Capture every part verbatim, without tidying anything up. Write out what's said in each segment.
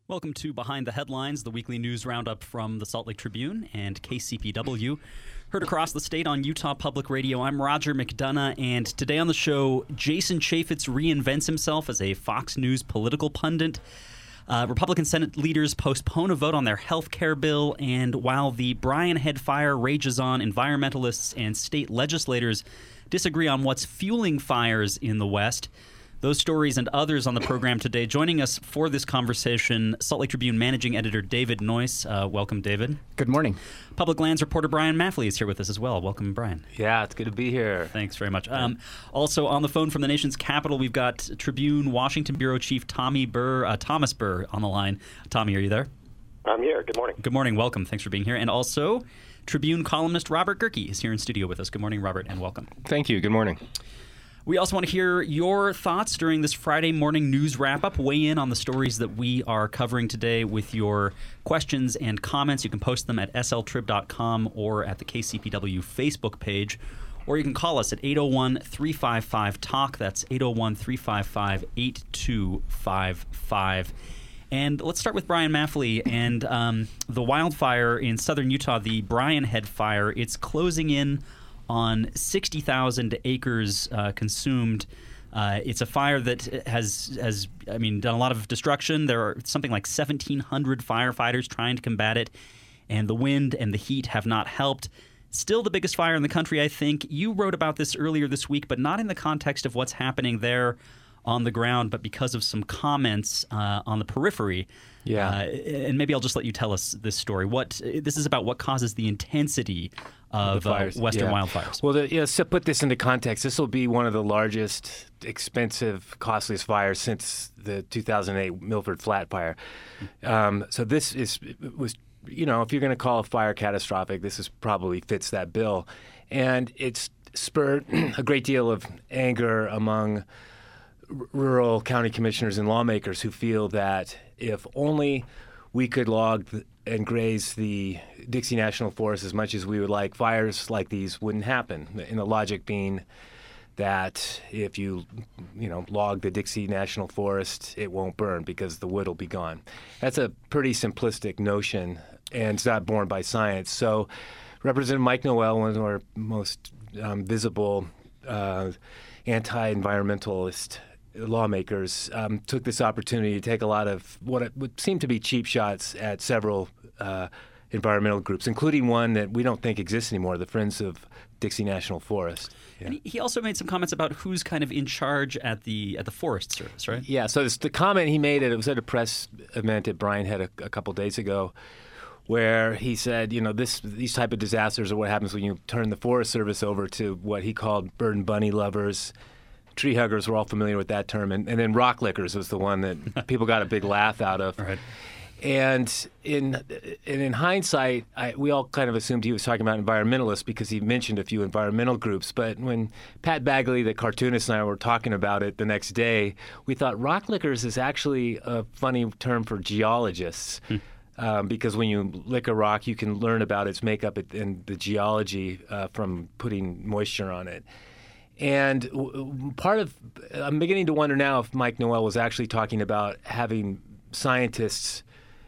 Welcome to Behind the Headlines, the weekly news roundup from the Salt Lake Tribune and K C P W. Heard across the state on Utah Public Radio. I'm Roger McDonough, and today on the show, Jason Chaffetz reinvents himself as a Fox News political pundit. Uh, Republican Senate leaders postpone a vote on their health care bill, and while the Brian Head fire rages on, environmentalists and state legislators disagree on what's fueling fires in the West. Those stories and others on the program today. Joining us for this conversation, Salt Lake Tribune Managing Editor David Noyce. Uh, welcome, David. Good morning. Public Lands reporter Brian Maffley is here with us as well. Welcome, Brian. Yeah, it's good to be here. Thanks very much. Um, also on the phone from the nation's capital, we've got Tribune Washington Bureau Chief Tommy Burr, uh, Thomas Burr on the line. Tommy, are you there? I'm here. Good morning. Good morning. Welcome. Thanks for being here. And also, Tribune columnist Robert Gehrke is here in studio with us. Good morning, Robert, and welcome. Thank you. Good morning. We also want to hear your thoughts during this Friday morning news wrap-up. Weigh in on the stories that we are covering today with your questions and comments. You can post them at S L trib dot com or at the K C P W Facebook page. Or you can call us at eight oh one, three five five, talk. That's eight oh one, three five five, eight two five five. And let's start with Brian Maffley and um, the wildfire in southern Utah, the Brian Head fire. It's closing in on sixty thousand acres uh, consumed. Uh, it's a fire that has, has, I mean, done a lot of destruction. There are something like seventeen hundred firefighters trying to combat it, and the wind and the heat have not helped. Still the biggest fire in the country, I think. You wrote about this earlier this week, but not in the context of what's happening there on the ground, but because of some comments uh, on the periphery. Yeah. Uh, and maybe I'll just let you tell us this story. What this is about what causes the intensity of uh, western yeah. wildfires. Well, the, yeah, to put this into context, this will be one of the largest, expensive, costliest fires since the two thousand eight Milford Flat fire. Um, so this is was, you know, if you're going to call a fire catastrophic, this is probably fits that bill. And it's spurred a great deal of anger among rural county commissioners and lawmakers who feel that if only we could log and graze the Dixie National Forest as much as we would like, fires like these wouldn't happen. And the logic being that if you, you know, log the Dixie National Forest, it won't burn because the wood will be gone. That's a pretty simplistic notion, and it's not borne by science. So Representative Mike Noel, one of our most um, visible uh, anti-environmentalist lawmakers, um, took this opportunity to take a lot of what would seem to be cheap shots at several uh, environmental groups, including one that we don't think exists anymore, the Friends of Dixie National Forest. Yeah. And he also made some comments about who's kind of in charge at the at the Forest Service, right? Yeah, so this, the comment he made, it was at a press event that Brian had a, a couple days ago, where he said, you know, this these type of disasters are what happens when you turn the Forest Service over to what he called bird and bunny lovers. Tree huggers, we're all familiar with that term, and, and then rock lickers was the one that people got a big laugh out of. Right. And in and in hindsight, I, we all kind of assumed he was talking about environmentalists because he mentioned a few environmental groups. But when Pat Bagley, the cartoonist, and I were talking about it the next day, we thought rock lickers is actually a funny term for geologists. Hmm. Um, because when you lick a rock, you can learn about its makeup and the geology uh, from putting moisture on it. And part of, I'm beginning to wonder now if Mike Noel was actually talking about having scientists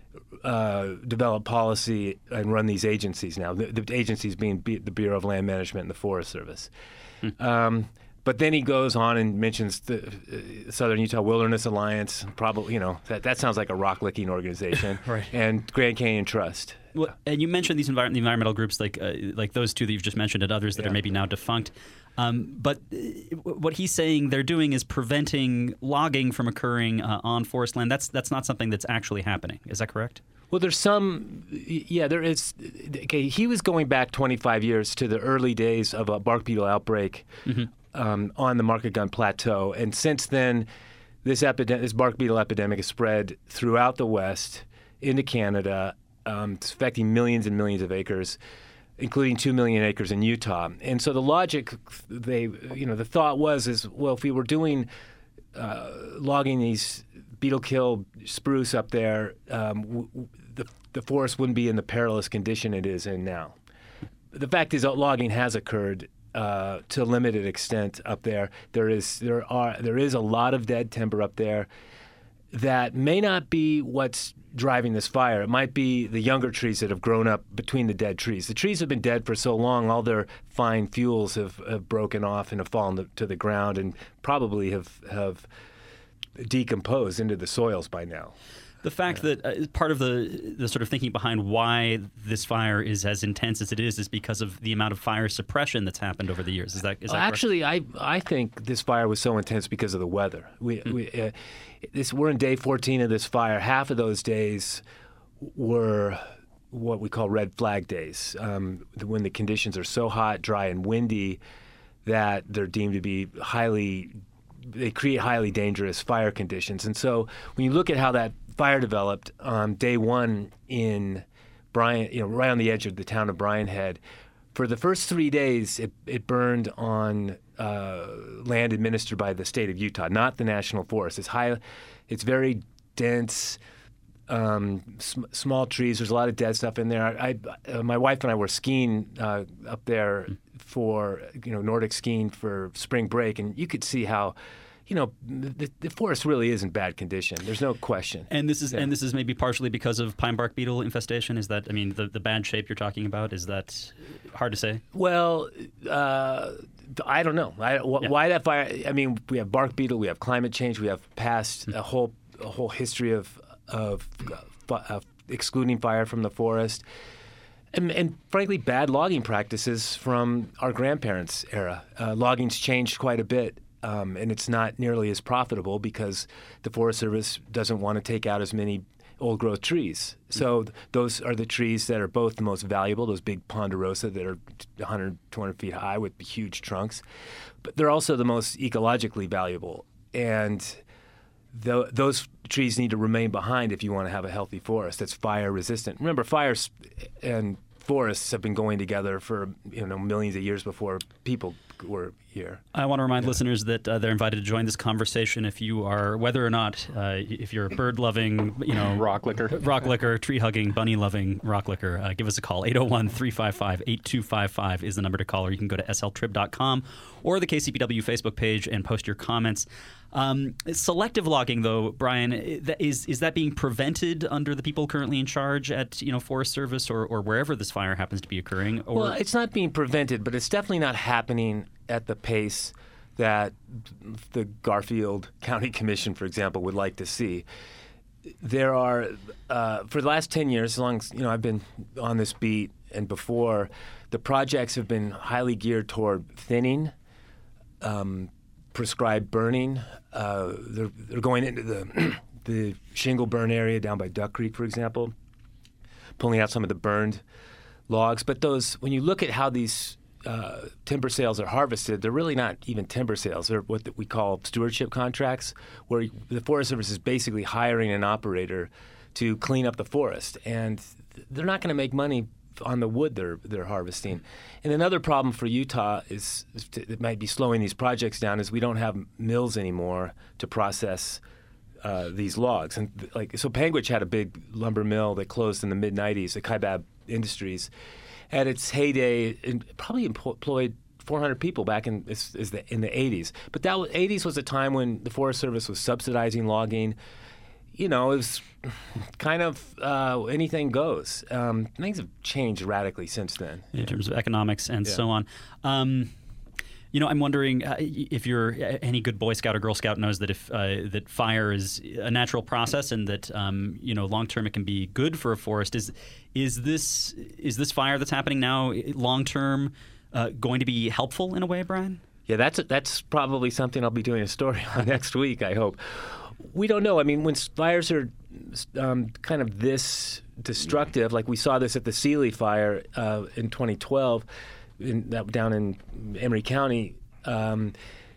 uh, develop policy and run these agencies now, the, the agencies being the Bureau of Land Management and the Forest Service. Hmm. Um, but then he goes on and mentions the uh, Southern Utah Wilderness Alliance, probably, you know, that, that sounds like a rock-licking organization, right. And Grand Canyon Trust. Well, and you mentioned these envir- the environmental groups like uh, like those two that you've just mentioned and others that yeah. are maybe now defunct. Um, but uh, what he's saying they're doing is preventing logging from occurring uh, on forest land. That's that's not something that's actually happening. Is that correct? Well, there's some, yeah, there is. Okay, he was going back twenty-five years to the early days of a bark beetle outbreak mm-hmm. um, on the Market Gun Plateau, and since then, this epidemic, this bark beetle epidemic has spread throughout the West into Canada. Um, it's affecting millions and millions of acres, including two million acres in Utah. And so the logic, they, you know, the thought was is, well, if we were doing uh, logging these beetle kill spruce up there, um, w- w- the the forest wouldn't be in the perilous condition it is in now. The fact is that logging has occurred uh, to a limited extent up there. There is there are there is a lot of dead timber up there. that may not be what's driving this fire. It might be the younger trees that have grown up between the dead trees. The trees have been dead for so long, all their fine fuels have, have broken off and have fallen to, to the ground and probably have have decomposed into the soils by now. The fact yeah. that uh, part of the the sort of thinking behind why this fire is as intense as it is is because of the amount of fire suppression that's happened over the years. Is that is that actually? I I think this fire was so intense because of the weather. We mm. we uh, this we're in day fourteen of this fire. Half of those days were what we call red flag days, um, when the conditions are so hot, dry, and windy that they're deemed to be highly. They create highly dangerous fire conditions. And so when you look at how that fire developed on day one in Bryan, you know, right on the edge of the town of Bryan Head, for the first three days, it, it burned on uh, land administered by the state of Utah, not the National Forest. It's high, it's very dense, um, sm- small trees. There's a lot of dead stuff in there. I, I, uh, my wife and I were skiing uh, up there for, you know, Nordic skiing for spring break, and you could see how, you know, the, the forest really is in bad condition. There's no question. And this is yeah. and this is maybe partially because of pine bark beetle infestation. Is that, I mean, the, the bad shape you're talking about, is that hard to say? Well, uh, I don't know. I, wh- yeah. Why that fire? I mean, we have bark beetle, we have climate change, we have past a whole a whole history of of, of excluding fire from the forest. And, and frankly, bad logging practices from our grandparents' era. Uh, logging's changed quite a bit, um, and it's not nearly as profitable because the Forest Service doesn't want to take out as many old-growth trees. So th- those are the trees that are both the most valuable, those big ponderosa that are one hundred, two hundred feet high with huge trunks. But they're also the most ecologically valuable. And th- those trees need to remain behind if you want to have a healthy forest that's fire resistant. Remember, fires and forests have been going together for, you know, millions of years before people were here. I want to remind yeah. listeners that uh, they're invited to join this conversation if you are, whether or not, uh, if you're a bird-loving, you know, rock licker, rock licker, tree-hugging, bunny-loving rock licker, uh, give us a call. eight oh one, three five five, eight two five five is the number to call, or you can go to S L trib dot com or the K C P W Facebook page and post your comments. Um, selective logging, though, Brian, is is that being prevented under the people currently in charge at, you know, Forest Service or, or wherever this fire happens to be occurring? Or... Well, it's not being prevented, but it's definitely not happening at the pace that the Garfield County Commission, for example, would like to see. There are, uh, for the last ten years, as long as, you know, I've been on this beat and before, the projects have been highly geared toward thinning, um, prescribed burning. Uh, they're, they're going into the the shingle burn area down by Duck Creek, for example, pulling out some of the burned logs. But those, when you look at how these uh, timber sales are harvested, they're really not even timber sales. They're what we call stewardship contracts, where the Forest Service is basically hiring an operator to clean up the forest, and they're not going to make money on the wood they're they're harvesting. And another problem for Utah is, is to, it might be slowing these projects down, is we don't have mills anymore to process uh, these logs. And like so, Panguitch had a big lumber mill that closed in the mid nineties, the Kaibab Industries. At its heyday, it probably employed four hundred people back in is, is the, in the eighties. But that was, eighties was a time when the Forest Service was subsidizing logging. You know, it was kind of uh, anything goes. Um, things have changed radically since then. In yeah. terms of economics and yeah. so on. Um, you know, I'm wondering uh, if you're any good Boy Scout or Girl Scout knows that if uh, that fire is a natural process and that um, you know, long term it can be good for a forest. Is is this is this fire that's happening now long term uh, going to be helpful in a way, Brian? Yeah, that's that's probably something I'll be doing a story on next week, I hope. We don't know. I mean, when fires are um, kind of this destructive, like we saw this at the Sealy fire uh, in twenty twelve, in, that, down in Emery County, um,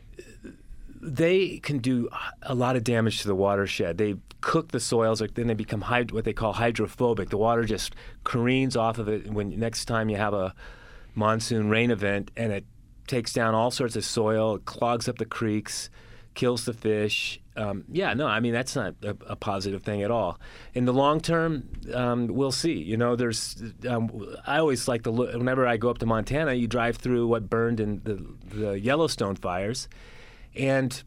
they can do a lot of damage to the watershed. They cook the soils, then they become hyd- what they call hydrophobic. The water just careens off of it when next time you have a monsoon rain event, and it takes down all sorts of soil, it clogs up the creeks, kills the fish. Um, yeah, no, I mean, that's not a, a positive thing at all. In the long term, um, we'll see. You know, there's, um, I always like to look, whenever I go up to Montana, you drive through what burned in the, the Yellowstone fires, and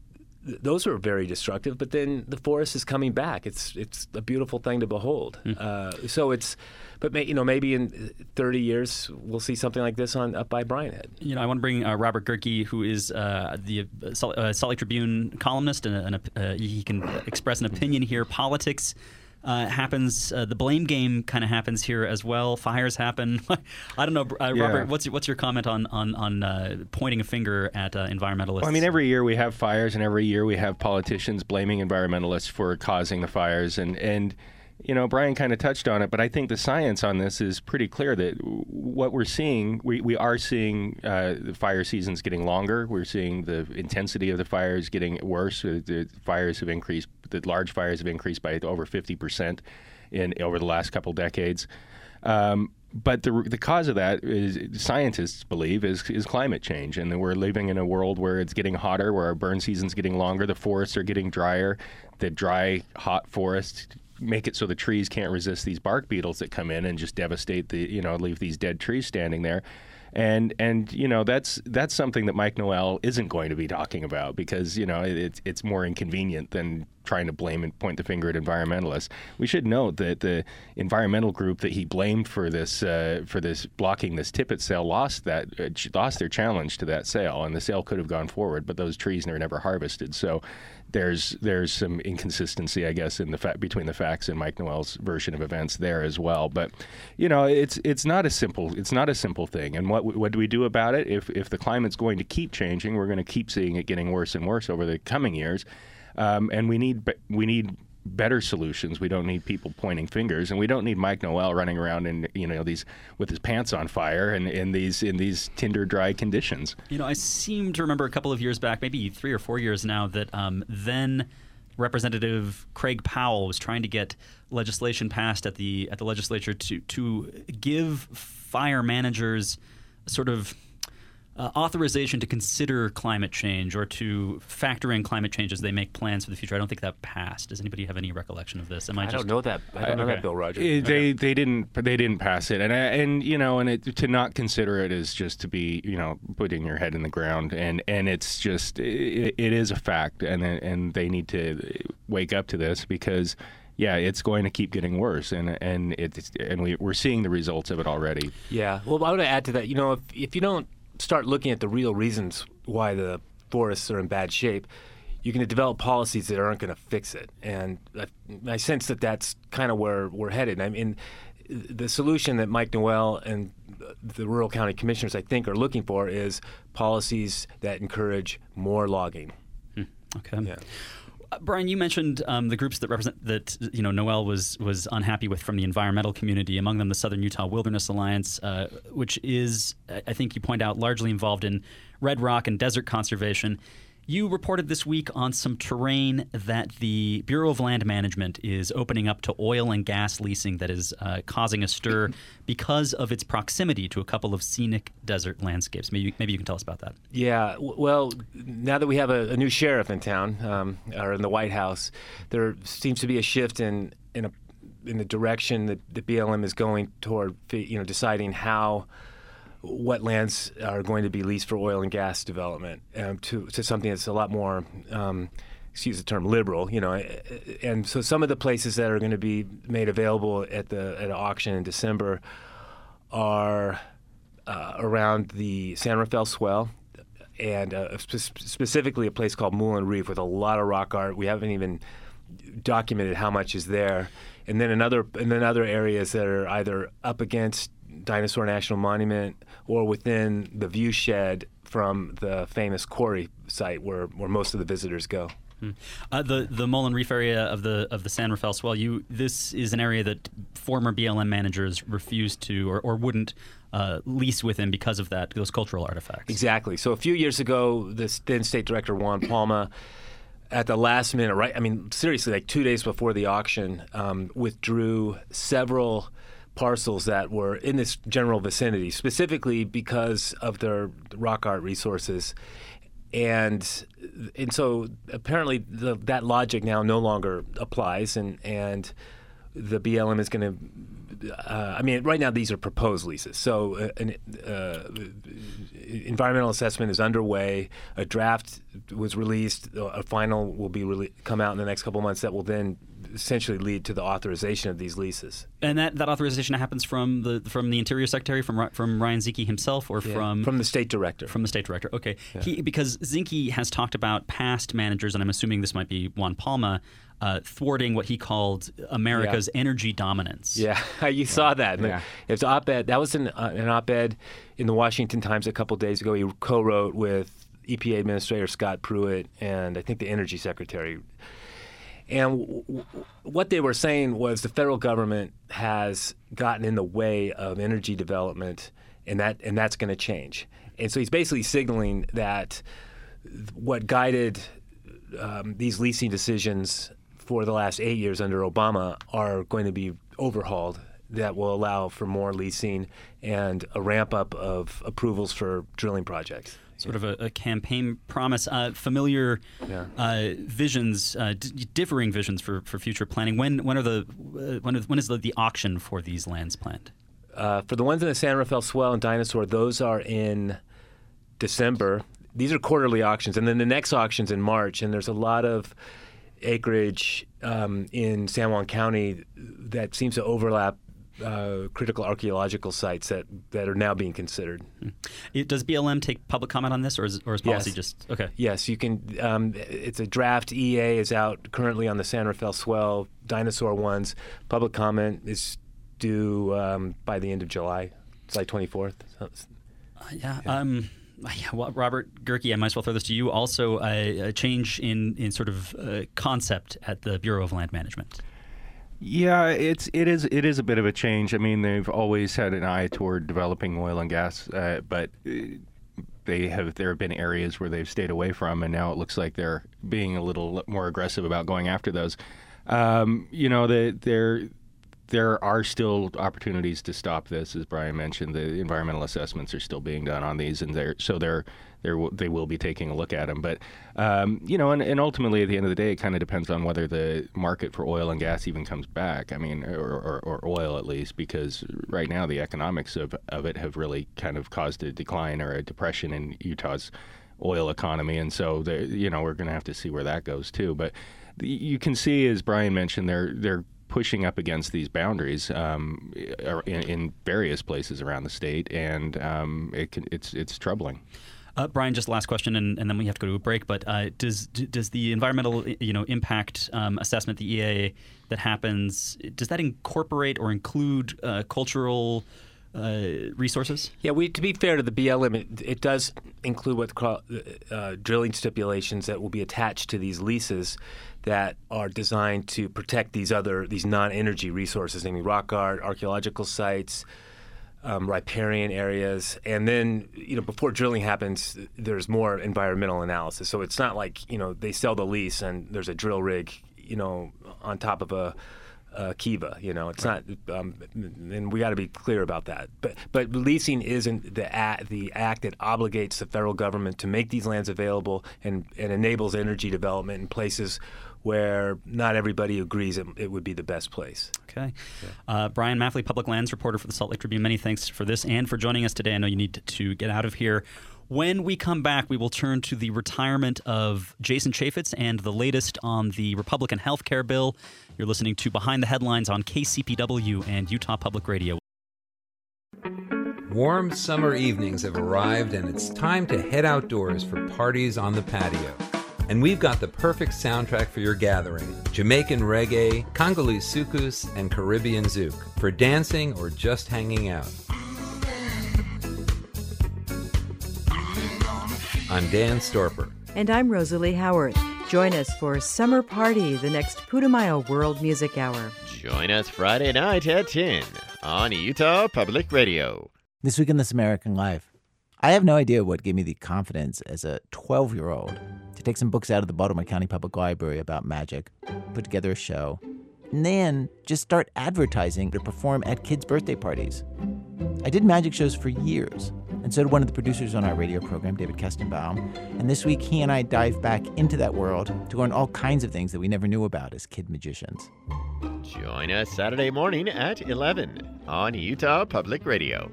th- those are very destructive. But then the forest is coming back. It's it's a beautiful thing to behold. Mm. Uh, so it's, but may, you know, maybe in thirty years we'll see something like this on up by Brian Head. You know, I want to bring uh, Robert Gerke, who is uh, the uh, Salt, uh, Salt Lake Tribune columnist, and, and uh, he can express an opinion here. Politics uh, happens. Uh, the blame game kind of happens here as well. Fires happen. I don't know, uh, yeah. Robert. What's your, what's your comment on on on uh, pointing a finger at uh, environmentalists? Well, I mean, every year we have fires, and every year we have politicians blaming environmentalists for causing the fires, and and. You know, Brian kind of touched on it, but I think the science on this is pretty clear that what we're seeing, we, we are seeing uh, the fire seasons getting longer. We're seeing the intensity of the fires getting worse. The fires have increased, the large fires have increased by over fifty percent in over the last couple decades. Um, but the the cause of that is, scientists believe, is is climate change, and that we're living in a world where it's getting hotter, where our burn season's getting longer, the forests are getting drier, the dry, hot forests make it so the trees can't resist these bark beetles that come in and just devastate the, you know, leave these dead trees standing there. And, and you know, that's that's something that Mike Noel isn't going to be talking about because, you know, it, it's more inconvenient than trying to blame and point the finger at environmentalists. We should note that the environmental group that he blamed for this uh, for this blocking this Tippett sale lost that uh, lost their challenge to that sale, and the sale could have gone forward, but those trees were never harvested. So there's there's some inconsistency, I guess, in the fa- between the facts and Mike Noel's version of events there as well. But you know, it's it's not a simple it's not a simple thing. And what what do we do about it? If if the climate's going to keep changing, we're going to keep seeing it getting worse and worse over the coming years. Um, and we need we need better solutions. We don't need people pointing fingers, and we don't need Mike Noel running around in you know these with his pants on fire and in these in these tinder dry conditions. You know, I seem to remember a couple of years back, maybe three or four years now, that um, then Representative Craig Powell was trying to get legislation passed at the at the legislature to to give fire managers sort of Uh, authorization to consider climate change or to factor in climate change as they make plans for the future. I don't think that passed. Does anybody have any recollection of this? Am I, I just... don't know that. I don't know okay. that, Bill Rogers. It, they okay. they didn't they didn't pass it, and and you know, and it, to not consider it is just to be you know putting your head in the ground, and, and it's just it, it is a fact, and and they need to wake up to this because. Yeah, it's going to keep getting worse, and and it's and we we're seeing the results of it already. Yeah. Well, I want to add to that. You know, if if you don't start looking at the real reasons why the forests are in bad shape, you're going to develop policies that aren't going to fix it. And I, I sense that that's kind of where we're headed. I mean, the solution that Mike Noel and the rural county commissioners, I think, are looking for is policies that encourage more logging. Hmm. Okay. Yeah. Uh, Brian, you mentioned um, the groups that represent that you know Noel was was unhappy with from the environmental community. Among them, the Southern Utah Wilderness Alliance, uh, which is, I think you point out, largely involved in red rock and desert conservation. You reported this week on some terrain that the Bureau of Land Management is opening up to oil and gas leasing that is uh, causing a stir because of its proximity to a couple of scenic desert landscapes. Maybe maybe you can tell us about that. Yeah, w- well, now that we have a, a new sheriff in town, um, or in the White House, there seems to be a shift in in, a, in the direction that the B L M is going toward, you know, deciding how what lands are going to be leased for oil and gas development um, to to something that's a lot more, um, excuse the term, liberal, you know. And so some of the places that are going to be made available at the at an auction in December are uh, around the San Rafael Swell, and uh, spe- specifically a place called Moulin Reef with a lot of rock art. We haven't even documented how much is there. And then another and then other areas that are either up against Dinosaur National Monument or within the view shed from the famous quarry site where, where most of the visitors go. Hmm. Uh, the the Moulin Reef area of the of the San Rafael Swell. You this is an area that former B L M managers refused to or, or wouldn't uh, lease within because of that those cultural artifacts. Exactly. So a few years ago, the then State Director Juan Palma, at the last minute, right? I mean, seriously, like two days before the auction, um, withdrew several parcels that were in this general vicinity, specifically because of their rock art resources. And and so apparently the, that logic now no longer applies, and, and the B L M is going to uh, I mean, right now these are proposed leases. So uh, an uh, environmental assessment is underway. A draft was released. A final will be rele- come out in the next couple of months that will then essentially lead to the authorization of these leases. And that, that authorization happens from the from the Interior Secretary, from from Ryan Zinke himself, or Yeah. from from the state director. From the state director. Okay, Yeah. he, because Zinke has talked about past managers, and I'm assuming this might be Juan Palma, uh, thwarting what he called America's Yeah. energy dominance. Yeah, you saw that. Yeah. It's op-ed. That was an, uh, an op-ed in the Washington Times a couple days ago. He co-wrote with E P A Administrator Scott Pruitt and I think the Energy Secretary. And w- w- what they were saying was the federal government has gotten in the way of energy development, and that and that's going to change. And so he's basically signaling that what guided um, these leasing decisions for the last eight years under Obama are going to be overhauled, that will allow for more leasing and a ramp up of approvals for drilling projects. Sort of a, a campaign promise. Uh, familiar Yeah. uh, visions, uh, d- differing visions for, for future planning. When when are the uh, when is, when is the, the auction for these lands planned? Uh, for the ones in the San Rafael Swell and Dinosaur, those are in December. These are quarterly auctions, and then the next auction's in March. And there's a lot of acreage um, in San Juan County that seems to overlap uh, critical archaeological sites that, that are now being considered. It, does B L M take public comment on this, or is, or is policy Yes. just okay? Yes, you can. Um, it's a draft. E A is out currently on the San Rafael Swell, Dinosaur ones. Public comment is due um, by the end of July, July twenty-fourth. So, Uh, yeah. Um, yeah, well, Robert Gerke, I might as well throw this to you. Also, uh, a change in, in sort of uh, concept at the Bureau of Land Management. Yeah, it's it is it is a bit of a change. I mean, they've always had an eye toward developing oil and gas, uh, but uh, they have there have been areas where they've stayed away from, and now it looks like they're being a little more aggressive about going after those. Um, you know, the, they're. There are still opportunities to stop this, as Brian mentioned. The environmental assessments are still being done on these, and they're so they're they're they will be taking a look at them. But um, you know, and, and ultimately, at the end of the day, it kind of depends on whether the market for oil and gas even comes back. I mean, or, or, or oil at least, because right now the economics of of it have really kind of caused a decline or a depression in Utah's oil economy, and so the, you know we're going to have to see where that goes too. But the, you can see, as Brian mentioned, they're they're pushing up against these boundaries um, in, in various places around the state, and um, it can, it's it's troubling. Uh, Brian, just last question, and, and then we have to go to a break. But uh, does does the environmental you know impact um, assessment, the E A that happens, does that incorporate or include uh, cultural uh, resources? Yeah, we to be fair to the B L M, it, it does include what's called uh, drilling stipulations that will be attached to these leases that are designed to protect these other these non-energy resources, namely rock art, archaeological sites, um, riparian areas, and then you know before drilling happens, there's more environmental analysis. So it's not like you know they sell the lease and there's a drill rig you know on top of a Uh, Kiva, you know, it's right. not, um, and we got to be clear about that. But but leasing isn't the act, the act that obligates the federal government to make these lands available and, and enables energy development in places where not everybody agrees it, it would be the best place. Okay. Uh, Brian Maffley, Public Lands reporter for the Salt Lake Tribune, many thanks for this and for joining us today. I know you need to get out of here. When we come back, we will turn to the retirement of Jason Chaffetz and the latest on the Republican health care bill. You're listening to Behind the Headlines on K C P W and Utah Public Radio. Warm summer evenings have arrived, and it's time to head outdoors for parties on the patio. And we've got the perfect soundtrack for your gathering: Jamaican reggae, Congolese soukous, and Caribbean zouk for dancing or just hanging out. I'm Dan Storper. And I'm Rosalie Howard. Join us for Summer Party, the next Putumayo World Music Hour. Join us Friday night at ten on Utah Public Radio. This week in This American Life, I have no idea what gave me the confidence as a twelve-year-old to take some books out of the Baltimore County Public Library about magic, put together a show, and then just start advertising to perform at kids' birthday parties. I did magic shows for years, And so did one of the producers on our radio program, David Kestenbaum. And this week, he and I dive back into that world to learn all kinds of things that we never knew about as kid magicians. Join us Saturday morning at eleven on Utah Public Radio.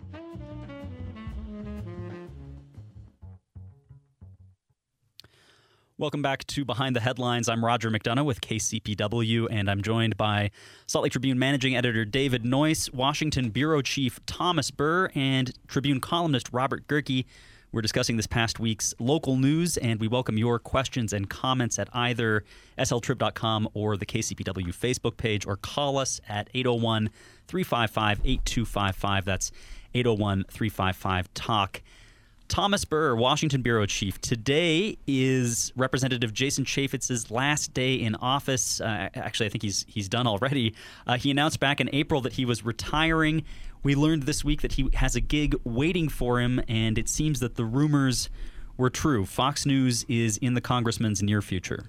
Welcome back to Behind the Headlines. I'm Roger McDonough with K C P W, and I'm joined by Salt Lake Tribune Managing Editor David Noyce, Washington Bureau Chief Thomas Burr, and Tribune columnist Robert Gehrke. We're discussing this past week's local news, and we welcome your questions and comments at either S L trib dot com or the K C P W Facebook page, or call us at eight oh one, three five five, eight two five five. That's eight oh one, three five five, talk. Thomas Burr, Washington Bureau Chief. Today is Representative Jason Chaffetz's last day in office. Uh, actually, I think he's he's done already. Uh, he announced back in April that he was retiring. We learned this week that he has a gig waiting for him, and it seems that the rumors were true. Fox News is in the congressman's near future.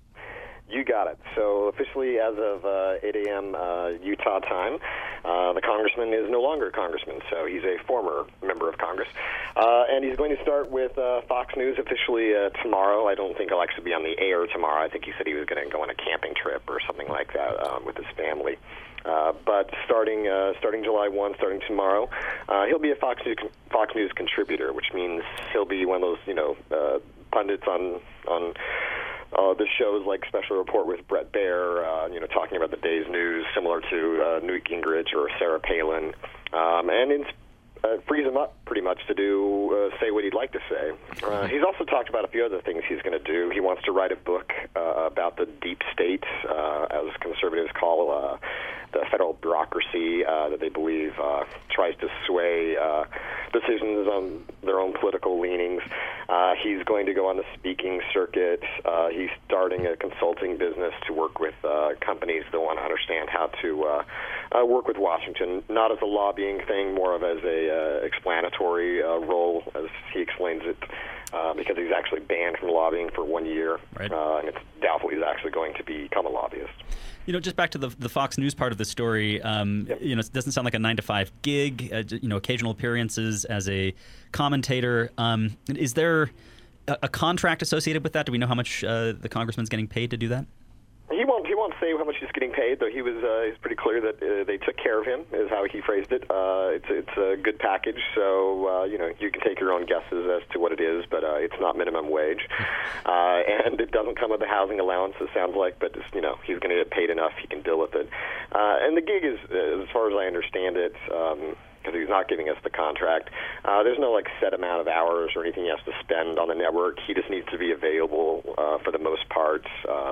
You got it. So officially, as of uh, eight a.m. Uh, Utah time, uh, the congressman is no longer a congressman, so he's a former member of Congress. Uh, and he's going to start with uh, Fox News officially uh, tomorrow. I don't think he'll actually be on the air tomorrow. I think he said he was going to go on a camping trip or something like that um, with his family. Uh, but starting uh, starting July first, starting tomorrow, uh, he'll be a Fox News, Fox News contributor, which means he'll be one of those, you know, uh, pundits on on. Uh, the shows like Special Report with Bret Baier, uh, you know, talking about the day's news, similar to uh, Newt Gingrich or Sarah Palin, um, and it's, uh, frees him up pretty much to do uh, say what he'd like to say. Uh, he's also talked about a few other things he's going to do. He wants to write a book uh, about the deep state, uh, as conservatives call uh, the federal bureaucracy uh, that they believe uh, tries to sway uh, decisions on their own political leanings. Uh, he's going to go on the speaking circuit. Uh, he's starting a consulting business to work with uh, companies that want to understand how to uh, uh, work with Washington, not as a lobbying thing, more of as a uh, explanatory uh, role, as he explains it, uh, because he's actually banned from lobbying for one year, right. uh, and it's doubtful he's actually going to become a lobbyist. You know, just back to the the Fox News part of the story, um, yep. you know, it doesn't sound like a nine to five gig, uh, you know, occasional appearances as a commentator. Um, is there a, a contract associated with that? Do we know how much uh, the congressman's getting paid to do that? He won't. He won't say how much he's getting paid, though. He was. Uh, he's pretty clear that uh, they took care of him, is how he phrased it. Uh, it's it's a good package, so uh, you know you can take your own guesses as to what it is, but uh, it's not minimum wage, uh, and it doesn't come with a housing allowance. It sounds like, but just, you know he's going to get paid enough. He can deal with it, uh, and the gig is, as far as I understand it. Um, because he's not giving us the contract. Uh, there's no like set amount of hours or anything he has to spend on the network. He just needs to be available uh, for the most part uh,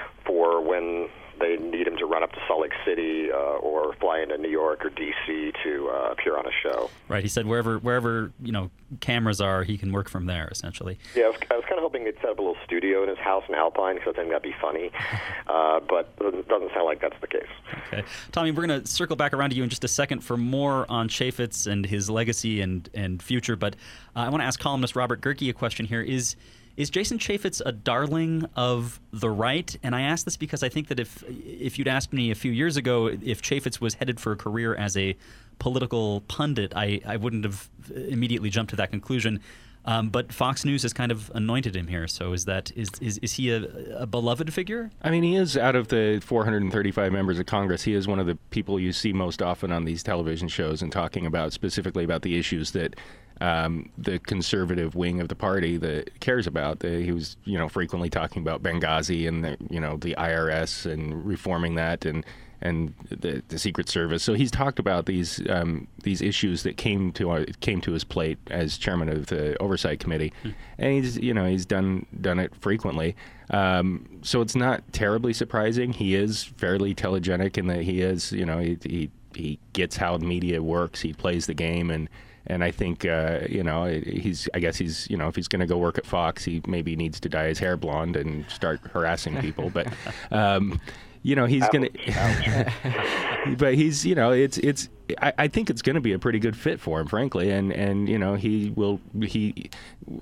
for when they need him to run up to Salt Lake City uh, or fly into New York or D C to uh, appear on a show. Right. He said wherever wherever you know cameras are, he can work from there. Essentially. Yeah, I was, I was kind of hoping they'd set up a little studio in his house in Alpine, because I think that'd be funny. Uh, but it doesn't sound like that's the case. Okay, Tommy, we're going to circle back around to you in just a second for more on Chaffetz and his legacy and and future. But uh, I want to ask columnist Robert Gehrke a question here. Is Is Jason Chaffetz a darling of the right? And I ask this because I think that if if you'd asked me a few years ago if Chaffetz was headed for a career as a political pundit, I, I wouldn't have immediately jumped to that conclusion. Um, but Fox News has kind of anointed him here. So is that is is, is he a, a beloved figure? I mean, he is, out of the four hundred thirty-five members of Congress, he is one of the people you see most often on these television shows and talking about specifically about the issues that um, the conservative wing of the party that cares about. The, he was, you know, frequently talking about Benghazi and the, you know, the I R S and reforming that and and the, the Secret Service. So he's talked about these um, these issues that came to our, came to his plate as chairman of the Oversight Committee, hmm. and he's you know he's done done it frequently. Um, so it's not terribly surprising. He is fairly telegenic in that he is you know he he, he gets how the media works. He plays the game, and and I think uh, you know he's I guess he's you know if he's going to go work at Fox, he maybe needs to dye his hair blonde and start harassing people, but. Um, You know he's going to, but he's you know it's it's I, I think it's going to be a pretty good fit for him, frankly, and and you know he will he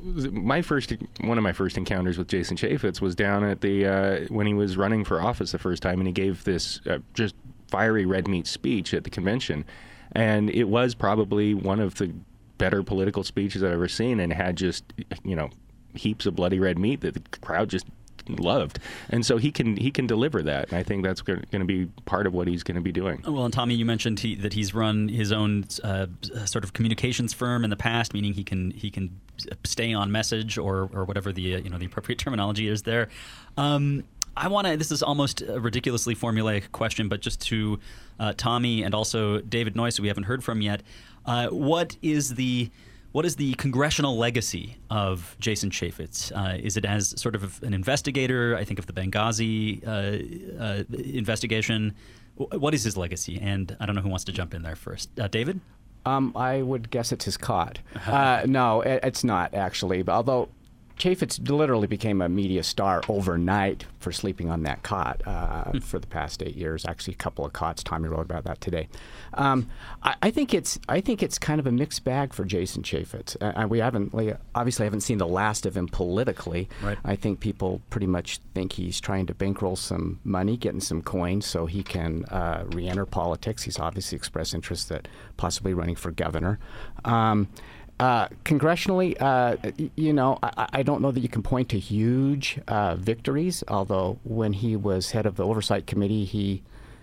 my first one of my first encounters with Jason Chaffetz was down at the uh, when he was running for office the first time, and he gave this uh, just fiery red meat speech at the convention, and it was probably one of the better political speeches I've ever seen, and had just, you know, heaps of bloody red meat that the crowd just loved. And so he can he can deliver that. And I think that's going to be part of what he's going to be doing. Well, and Tommy, you mentioned he, that he's run his own uh, sort of communications firm in the past, meaning he can he can stay on message or or whatever the uh, you know the appropriate terminology is there. Um, I want to. This is almost a ridiculously formulaic question, but just to uh, Tommy and also David Noyce, who we haven't heard from yet. Uh, what is the What is the congressional legacy of Jason Chaffetz? Uh, is it as sort of an investigator? I think of the Benghazi uh, uh, investigation. What is his legacy? And I don't know who wants to jump in there first. Uh, David? Um, I would guess it's his cot. Uh, no, it, it's not, actually. But although Chaffetz literally became a media star overnight for sleeping on that cot uh, for the past eight years. Actually, a couple of cots. Tommy wrote about that today. Um, I, I think it's I think it's kind of a mixed bag for Jason Chaffetz. Uh, we haven't we obviously haven't seen the last of him politically. Right. I think people pretty much think he's trying to bankroll some money, getting some coins, so he can uh, re-enter politics. He's obviously expressed interest at possibly running for governor. Um, Uh, congressionally, uh, you know, I, I don't know that you can point to huge uh, victories, although when he was head of the Oversight Committee, he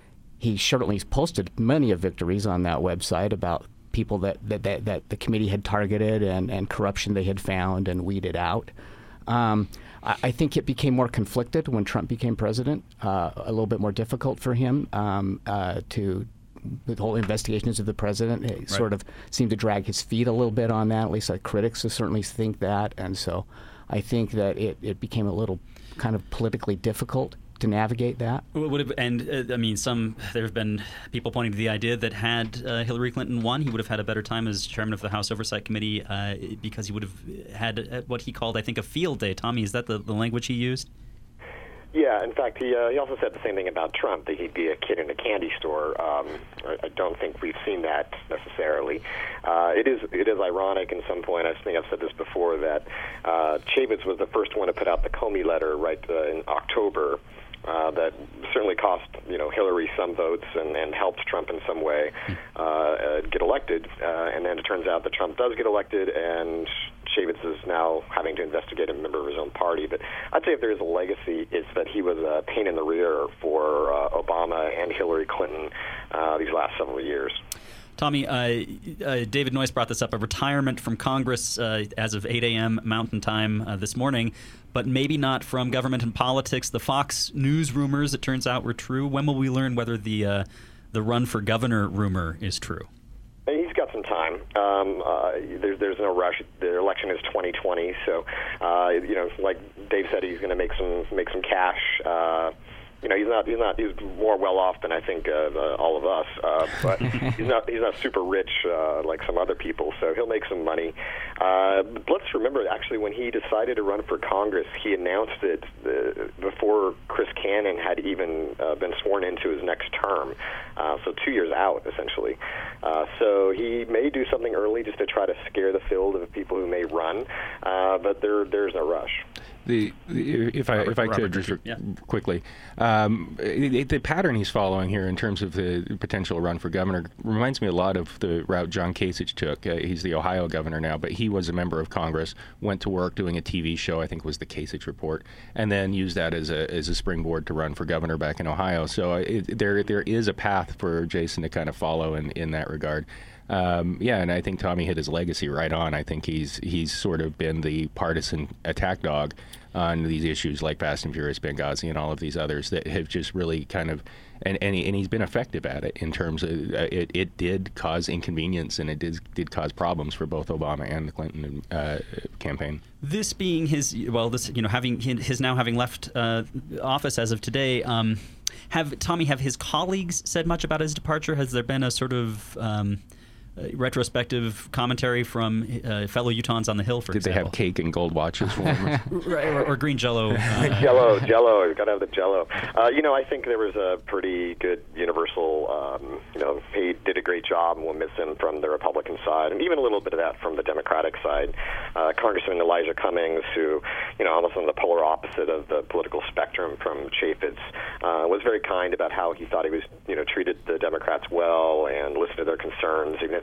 he certainly posted many of victories on that website about people that, that, that, that the committee had targeted and, and corruption they had found and weeded out. Um, I, I think it became more conflicted when Trump became president, uh, a little bit more difficult for him um, uh, to the whole investigations of the president it right. sort of seemed to drag his feet a little bit on that. At least uh, critics certainly think that. And so I think that it, it became a little kind of politically difficult to navigate that. Would have, and uh, I mean, some there have been people pointing to the idea that had uh, Hillary Clinton won, he would have had a better time as chairman of the House Oversight Committee uh, because he would have had uh, what he called, I think, a field day. Tommy, is that the, the language he used? Yeah, in fact, he uh, he also said the same thing about Trump, that he'd be a kid in a candy store. Um, I, I don't think we've seen that necessarily. Uh, it is it is ironic in some point, I think I've said this before, that uh, Chaffetz was the first one to put out the Comey letter right uh, in October. Uh, that certainly cost, you know, Hillary some votes and, and helped Trump in some way uh, uh, get elected. Uh, and then it turns out that Trump does get elected, and Chaffetz is now having to investigate a member of his own party. But I'd say if there is a legacy, it's that he was a pain in the rear for uh, Obama and Hillary Clinton uh, these last several years. Tommy, uh, uh, David Noyce brought this up, a retirement from Congress uh, as of eight a.m. Mountain Time uh, this morning, but maybe not from government and politics. The Fox News rumors, it turns out, were true. When will we learn whether the uh, the run for governor rumor is true? He's got some time. Um, uh, there's there's no rush. The election is twenty twenty, so uh, you know, like Dave said, he's going to make some make some cash. Uh, You know, he's not. He's not. He's more well off than I think uh, uh, all of us. Uh, but he's not. He's not super rich uh, like some other people. So he'll make some money. Uh, let's remember, actually, when he decided to run for Congress, he announced it uh, before Chris Cannon had even uh, been sworn into his next term. Uh, so two years out, essentially. Uh, so he may do something early just to try to scare the field of people who may run. Uh, but there, there's no rush. The, the if I Robert, if I Robert could just Richard, yeah. quickly, um, it, the pattern he's following here in terms of the potential run for governor reminds me a lot of the route John Kasich took. Uh, he's the Ohio governor now, but he was a member of Congress, went to work doing a T V show, I think was the Kasich Report, and then used that as a as a springboard to run for governor back in Ohio. So it, there there is a path for Jason to kind of follow in, in that regard. Um, yeah, and I think Tommy hit his legacy right on. I think he's he's sort of been the partisan attack dog on these issues like Fast and Furious, Benghazi, and all of these others that have just really kind of, and and, he, and he's been effective at it in terms of uh, it, it did cause inconvenience and it did did cause problems for both Obama and the Clinton uh, campaign. This being his, well, this you know having his now having left uh, office as of today. Um, have Tommy have his colleagues said much about his departure? Has there been a sort of um, Uh, retrospective commentary from uh, fellow Utahns on the Hill, for Did example? Did they have cake and gold watches for him? Right, or, or green Jello. Uh, Jello, Jello. You got to have the Jello. Uh, you know, I think there was a pretty good universal. Um, you know, he did a great job, and we'll miss him from the Republican side, and even a little bit of that from the Democratic side. Uh, Congressman Elijah Cummings, who, you know, almost on the polar opposite of the political spectrum from Chaffetz, uh, was very kind about how he thought he was, you know, treated the Democrats well and listened to their concerns, even if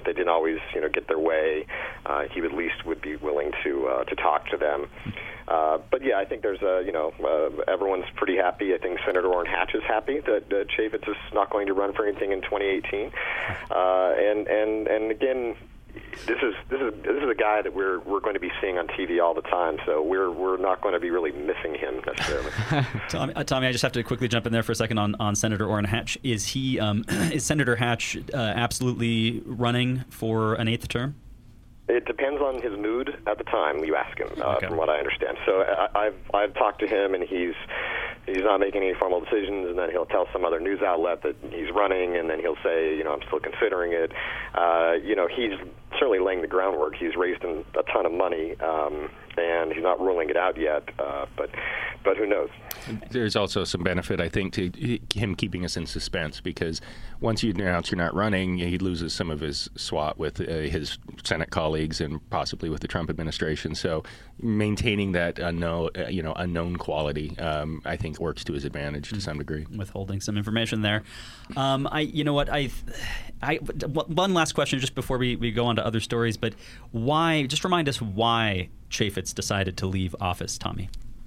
if they didn't always, you know, get their way, uh, he at least would be willing to uh, to talk to them. Uh, but yeah, I think there's a, you know, uh, everyone's pretty happy. I think Senator Orrin Hatch is happy that uh, Chaffetz is not going to run for anything in twenty eighteen. Uh, and and and again, this is this is this is a guy that we're we're going to be seeing on T V all the time. So we're we're not going to be really missing him necessarily. Tommy, uh, Tommy, I just have to quickly jump in there for a second on, on Senator Orrin Hatch. Is he um, is Senator Hatch uh, absolutely running for an eighth term? It depends on his mood at the time you ask him, uh, okay. from what I understand. So I, I've I've talked to him, and he's he's not making any formal decisions, and then he'll tell some other news outlet that he's running, and then he'll say, you know, I'm still considering it. Uh, you know, he's certainly laying the groundwork. He's raised a ton of money, um, and he's not ruling it out yet, uh, but but who knows? There's also some benefit, I think, to him keeping us in suspense, because once you announce you're not running, he loses some of his swat with uh, his Senate colleagues and possibly with the Trump administration. So maintaining that unknown, uh, you know, unknown quality, um, I think, works to his advantage to some degree. Withholding some information there. Um, I, you know what, I, I, one last question just before we, we go on to other stories, but why, just remind us why Chaffetz decided to leave office, Tommy.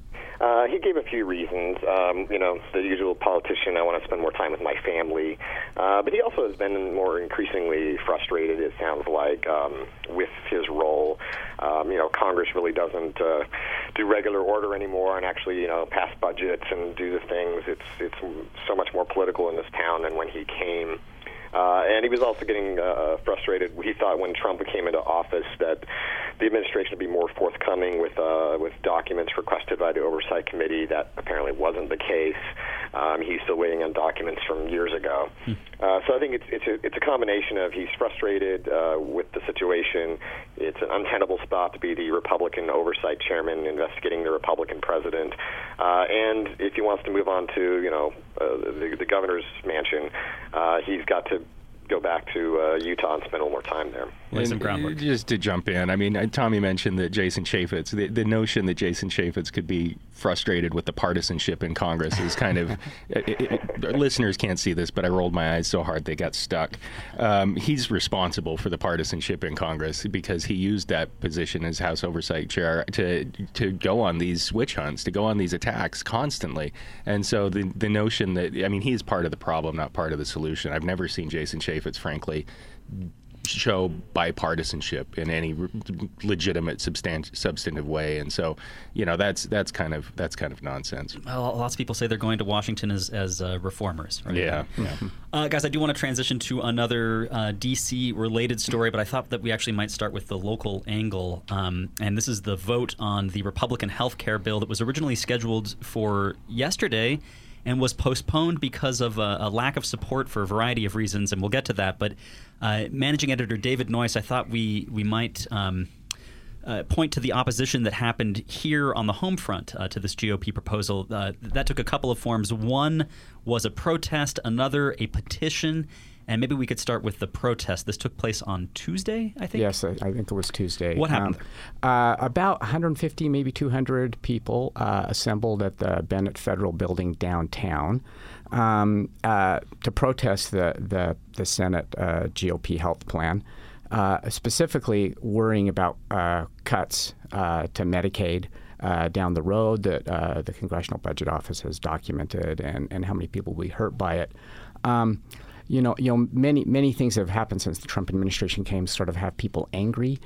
Uh, he gave a few reasons. Um, you know, the usual politician, I want to spend more time with my family. Uh, but he also has been more increasingly frustrated, it sounds like, um, with his role. Um, you know, Congress really doesn't uh, do regular order anymore and actually, you know, pass budgets and do the things. It's, it's so much more political in this town than when he came. Uh, and he was also getting uh, frustrated. He thought when Trump came into office that the administration would be more forthcoming with uh, with documents requested by the Oversight Committee. That apparently wasn't the case. Um, he's still waiting on documents from years ago. Hmm. Uh, so I think it's it's a, it's a combination of he's frustrated uh, with the situation. It's an untenable spot to be the Republican Oversight Chairman investigating the Republican president. Uh, and if he wants to move on to, you know, uh, the, the governor's mansion, uh, he's got to go back to uh, Utah and spend a little more time there. Lay some groundwork. Just to jump in, I mean, Tommy mentioned that Jason Chaffetz, the, the notion that Jason Chaffetz could be frustrated with the partisanship in Congress is kind of, it, it, it, listeners can't see this, but I rolled my eyes so hard they got stuck. Um, he's responsible for the partisanship in Congress because he used that position as House Oversight Chair to to go on these witch hunts, to go on these attacks constantly. And so the, the notion that, I mean, he's part of the problem, not part of the solution. I've never seen Jason Chaffetz, frankly, show bipartisanship in any re- legitimate substan- substantive way, and so you know that's that's kind of that's kind of nonsense. Well, lots of people say they're going to Washington as as uh, reformers. Right? Yeah, yeah. Uh, guys, I do want to transition to another uh, D C related story, but I thought that we actually might start with the local angle, um, and this is the vote on the Republican health care bill that was originally scheduled for yesterday and was postponed because of a, a lack of support for a variety of reasons, and we'll get to that. But uh, managing editor David Noyce, I thought we we might um, uh, point to the opposition that happened here on the home front uh, to this G O P proposal. Uh, that took a couple of forms. One was a protest, another a petition. And maybe we could start with the protest. This took place on Tuesday, I think? Yes, I, I think it was Tuesday. What happened? Um, uh, about one hundred fifty, maybe two hundred people uh, assembled at the Bennett Federal Building downtown um, uh, to protest the, the, the Senate uh, G O P health plan, uh, specifically worrying about uh, cuts uh, to Medicaid Uh, down the road that uh, the Congressional Budget Office has documented, and, and how many people will be hurt by it. Um, you know, you know, many many things that have happened since the Trump administration came sort of have people angry.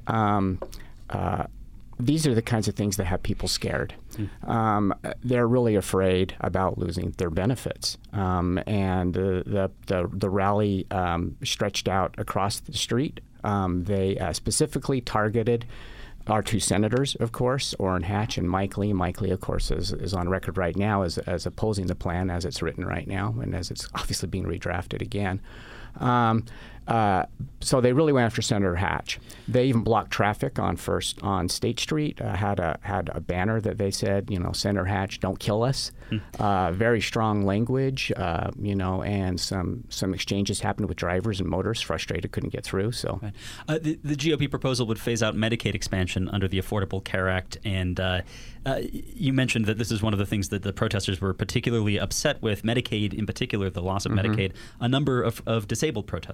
Um, uh, these are the kinds of things that have people scared. Mm. Um, they're really afraid about losing their benefits, um, and uh, the the the rally um, stretched out across the street. Um, they uh, specifically targeted our two senators, of course, Orrin Hatch and Mike Lee. Mike Lee, of course, is, is on record right now as, as opposing the plan as it's written right now and as it's obviously being redrafted again. Um, uh, so they really went after Senator Hatch. They even blocked traffic on First on State Street. Uh, had a had a banner that they said, you know, Senator Hatch, don't kill us. Hmm. Uh, very strong language, uh, you know, and some some exchanges happened with drivers and motorists frustrated, couldn't get through. So right. uh, the, the G O P proposal would phase out Medicaid expansion under the Affordable Care Act, and uh, uh, you mentioned that this is one of the things that the protesters were particularly upset with. Medicaid, in particular, the loss of mm-hmm. Medicaid. A number of, of disabled protesters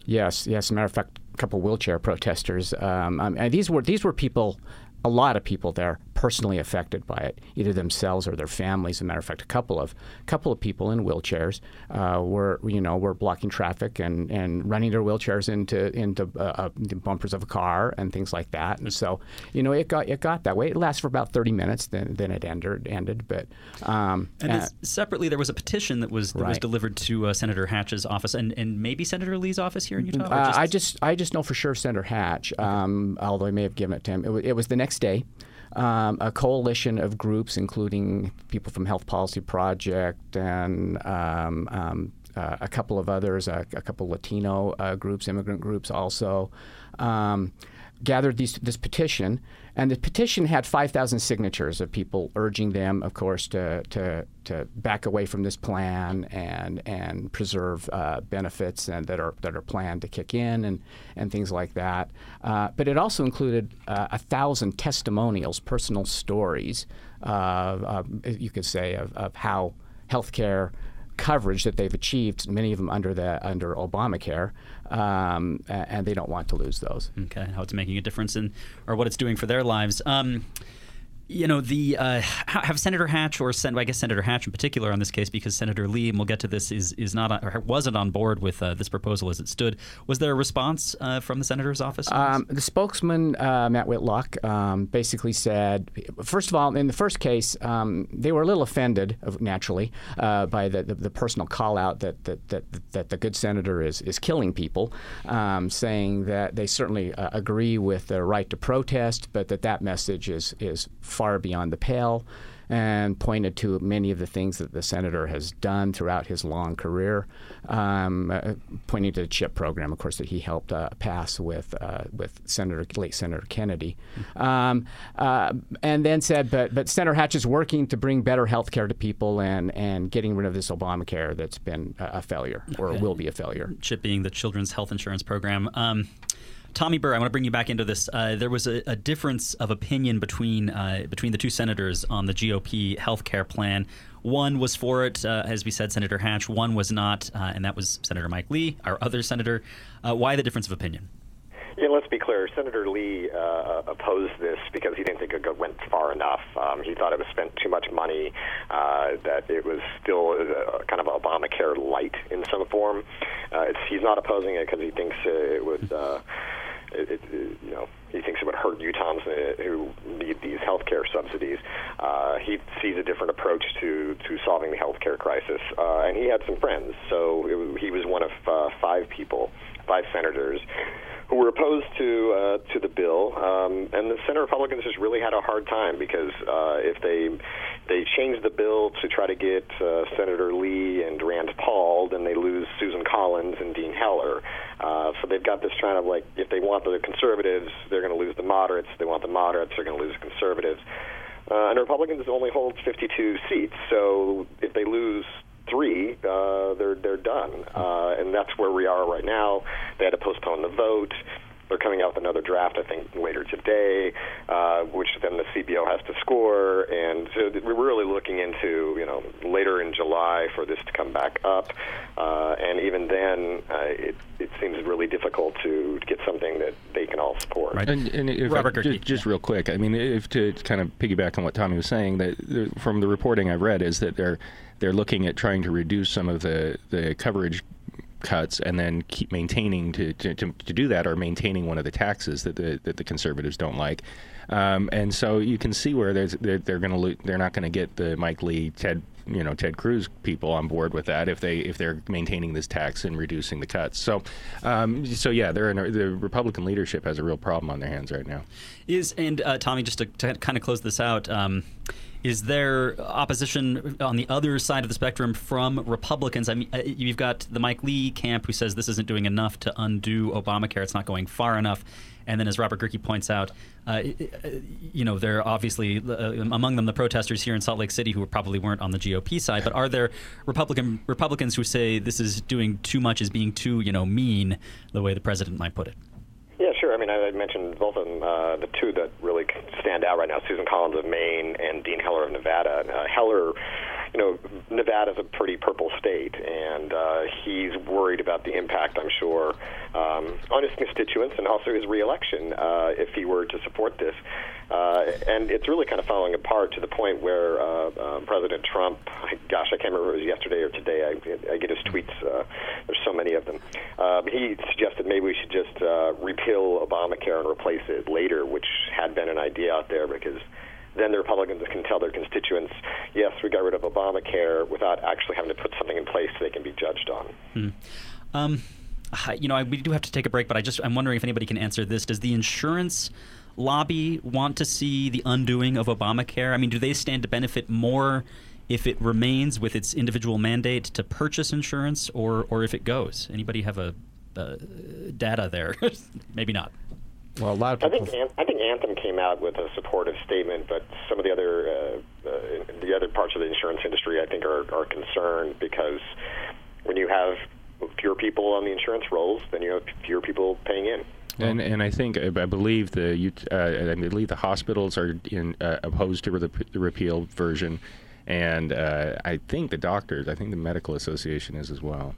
Yes, yes. As a matter of fact, a couple wheelchair protesters. Um, um, and these were these were people, a lot of people there personally affected by it, either themselves or their families. As a matter of fact, a couple of couple of people in wheelchairs uh, were you know were blocking traffic and, and running their wheelchairs into into uh, uh, the bumpers of a car and things like that. And so you know it got it got that way. It lasted for about thirty minutes, then then it ended ended. But um, and uh, separately, there was a petition that was that right. was delivered to uh, Senator Hatch's office and, and maybe Senator Lee's office here in Utah. Uh, just... I just I just know for sure Senator Hatch, um, although I may have given it to him. It was, it was the next day. Um, a coalition of groups, including people from Health Policy Project and um, um, uh, a couple of others, a, a couple Latino uh, groups, immigrant groups also, um, gathered these, this petition. And the petition had five thousand signatures of people urging them, of course, to to, to back away from this plan and and preserve uh, benefits and that are that are planned to kick in and, and things like that. Uh, but it also included uh, a thousand testimonials, personal stories, uh, uh, you could say, of, of how healthcare coverage that they've achieved, many of them under the under Obamacare, um, and they don't want to lose those. Okay, how it's making a difference in, or what it's doing for their lives. Um, you know, the uh, have Senator Hatch or Sen- I guess Senator Hatch in particular on this case, because Senator Lee, and we'll get to this, is is not on, or wasn't on board with uh, this proposal as it stood. Was there a response uh, from the senator's office? Um, the spokesman, uh, Matt Whitlock, um, basically said, first of all, in the first case, um, they were a little offended, naturally, uh, by the, the, the personal call out that that, that that the good senator is is killing people, um, saying that they certainly uh, agree with the right to protest, but that that message is is far beyond the pale, and pointed to many of the things that the senator has done throughout his long career, um, uh, pointing to the CHIP program, of course, that he helped uh, pass with uh, with Senator late Senator Kennedy, um, uh, and then said, but but Senator Hatch is working to bring better health care to people and and getting rid of this Obamacare that's been a, a failure or okay. will be a failure. CHIP being the Children's Health Insurance Program. Um, Tommy Burr, I want to bring you back into this. Uh, there was a, a difference of opinion between uh, between the two senators on the G O P health care plan. One was for it, uh, as we said, Senator Hatch. One was not, uh, and that was Senator Mike Lee, our other senator. Uh, why the difference of opinion? Yeah, let's be clear. Senator Lee uh, opposed this because he didn't think it went far enough. Um, he thought it was spent too much money, uh, that it was still a, kind of Obamacare light in some form. Uh, it's, he's not opposing it because he thinks it would... Uh, It, it, you know, he thinks it would hurt Utahns who need these health care subsidies. Uh, he sees a different approach to, to solving the health care crisis, uh, and he had some friends. So it was, he was one of uh, five people, five senators, who were opposed to uh, to the bill. Um, and the Senate Republicans just really had a hard time because uh, if they they changed the bill to try to get uh, Senator Lee and Rand Paul, then they lose Susan Collins and Dean Heller. Uh, so they've got this kind of like, if they want the conservatives, they're going to lose the moderates. If they want the moderates, they're going to lose the conservatives. Uh, and Republicans only hold fifty-two seats. So if they lose three, uh, they're they're done. Uh, and that's where we are right now. They had to postpone the vote. They're coming out with another draft, I think, later today, uh, which then the C B O has to score. And so we're really looking into, you know, later in July for this to come back up. Uh, and even then, uh, it, it seems really difficult to get something that they can all support. Right. And, and if Robert I, just, just real quick, I mean, if to kind of piggyback on what Tommy was saying, that the, from the reporting I've read is that they're they're looking at trying to reduce some of the, the coverage cuts and then keep maintaining to, to, to, to do that, or maintaining one of the taxes that the that the conservatives don't like, um, and so you can see where there's they're, they're going to lo- they're not going to get the Mike Lee, Ted you know Ted Cruz people on board with that if they if they're maintaining this tax and reducing the cuts. So, um, so yeah, they're in a, the Republican leadership has a real problem on their hands right now. Is and uh, Tommy, just to, to kind of close this out. Um, Is there opposition on the other side of the spectrum from Republicans? I mean, you've got the Mike Lee camp who says this isn't doing enough to undo Obamacare. It's not going far enough. And then, as Robert Gehrke points out, uh, you know, there are obviously uh, among them the protesters here in Salt Lake City who probably weren't on the G O P side. But are there Republican Republicans who say this is doing too much, is being too, you know, mean, the way the president might put it? Yeah, sure. I mean, I mentioned both of them. Uh, the two that really stand out right now, Susan Collins of Maine and Dean Heller of Nevada. Uh, Heller, you you know, Nevada's a pretty purple state, and uh, he's worried about the impact, I'm sure, um, on his constituents and also his reelection uh, if he were to support this. Uh, and it's really kind of falling apart to the point where uh, uh, President Trump, gosh, I can't remember if it was yesterday or today, I, I get his tweets, uh, there's so many of them. Uh, but he suggested maybe we should just uh, repeal Obamacare and replace it later, which had been an idea out there, because then the Republicans can tell their constituents, yes, we got rid of Obamacare, without actually having to put something in place they can be judged on. Hmm. Um, you know, I, we do have to take a break, but I just, I'm wondering if anybody can answer this. Does the insurance lobby want to see the undoing of Obamacare? I mean, do they stand to benefit more if it remains with its individual mandate to purchase insurance, or, or if it goes? Anybody have a uh, data there? Maybe not. Well, a lot of people... I think I think Anthem came out with a supportive statement, but some of the other uh, uh, the other parts of the insurance industry, I think, are, are concerned, because when you have fewer people on the insurance rolls, then you have fewer people paying in. And and I think I believe the uh, I believe the hospitals are in, uh, opposed to the, the repealed version, and uh, I think the doctors, I think the medical association is as well.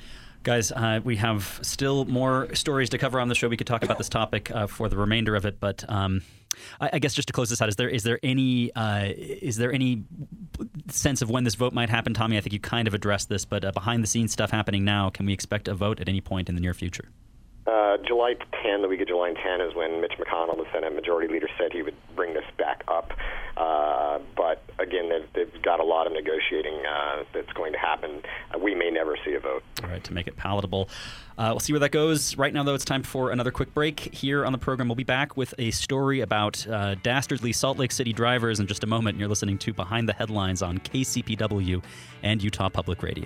Guys, uh, we have still more stories to cover on the show. We could talk about this topic uh, for the remainder of it, but um, I, I guess just to close this out, is there is there any uh, is there any sense of when this vote might happen, Tommy? I think you kind of addressed this, but uh, behind the scenes stuff happening now. Can we expect a vote at any point in the near future? Uh, July tenth, the week of July tenth, is when Mitch McConnell, the Senate Majority Leader, said he would bring this back up. Uh, but again, they've, they've got a lot of negotiating uh, that's going to happen. Uh, we may never see a vote. All right, to make it palatable. Uh, we'll see where that goes. Right now, though, it's time for another quick break. Here on the program, we'll be back with a story about uh, dastardly Salt Lake City drivers in just a moment. And you're listening to Behind the Headlines on K C P W and Utah Public Radio.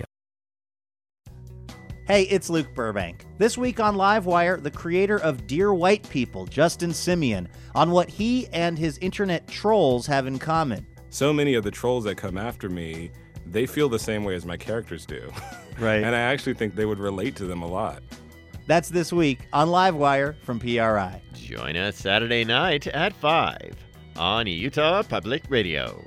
Hey, it's Luke Burbank. This week on Livewire, the creator of Dear White People, Justin Simeon, on what he and his internet trolls have in common. So many of the trolls that come after me, they feel the same way as my characters do. Right. And I actually think they would relate to them a lot. That's this week on Livewire from P R I. Join us Saturday night at five on Utah Public Radio.